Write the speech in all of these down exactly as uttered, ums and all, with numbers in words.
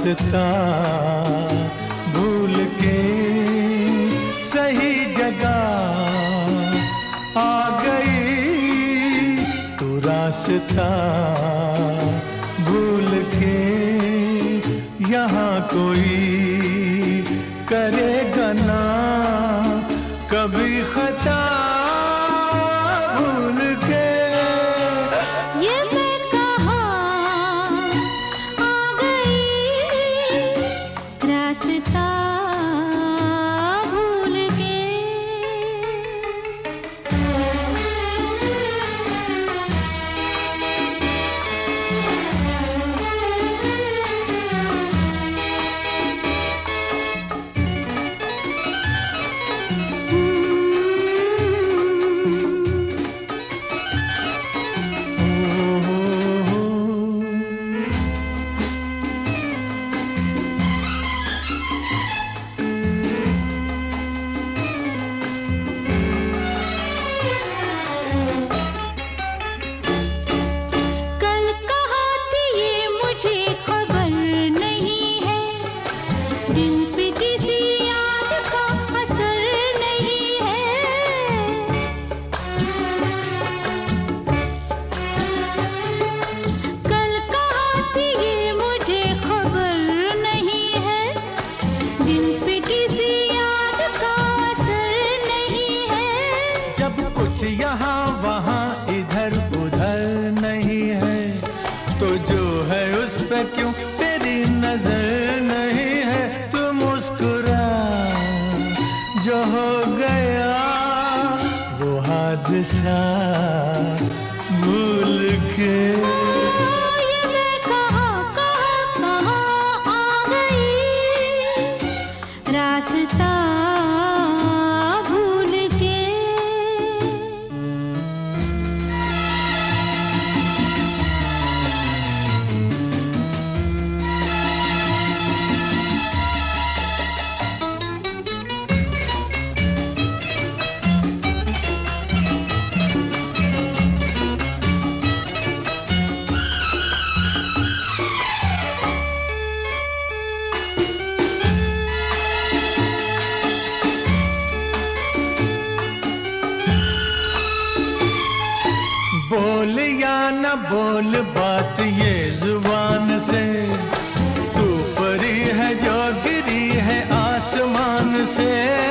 रास्ता भूल के सही जगह आ गई तू रास्ता भूल के। यहाँ कोई करेगा ना कभी खता भूल के। ये मैं कहाँ आ गई रास्ता भूल के। यहाँ वहाँ इधर उधर नहीं है तो जो है उस पे क्यों तेरी नजर नहीं है। तू मुस्कुरा जो हो गया वो हादसा भूल के। ये मैं कहाँ कहाँ कहाँ आ गई रास्ता बोल या न बोल बात ये जुबान से तू परी है जो गिरी है आसमान से।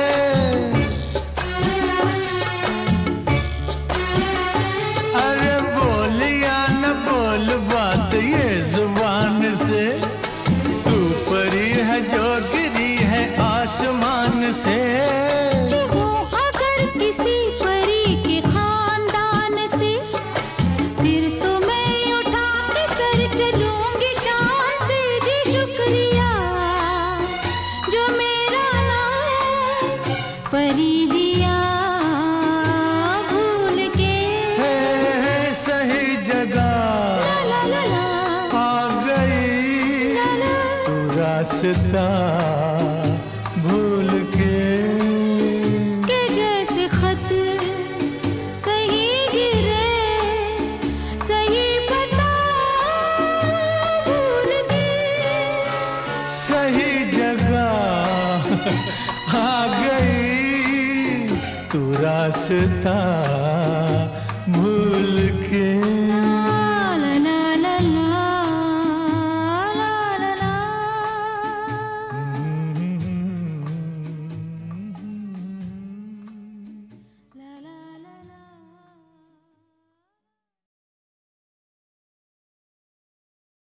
अरे बोल या न बोल बात ये जुबान से तू परी है जो गिरी है आसमान से। अगर किसी परी के खानदान से फिर तो मैं उठा के सर चलूंगी शान से। जी शुक्रिया जो मेरा नाम परी दिया भूल के। है, है सही जगह ला ला ला आ गई तू रास्ता भूल के। के जैसे खत कहीं गिरे सही पता भूल के। सही जगह आ गई तू रास्ता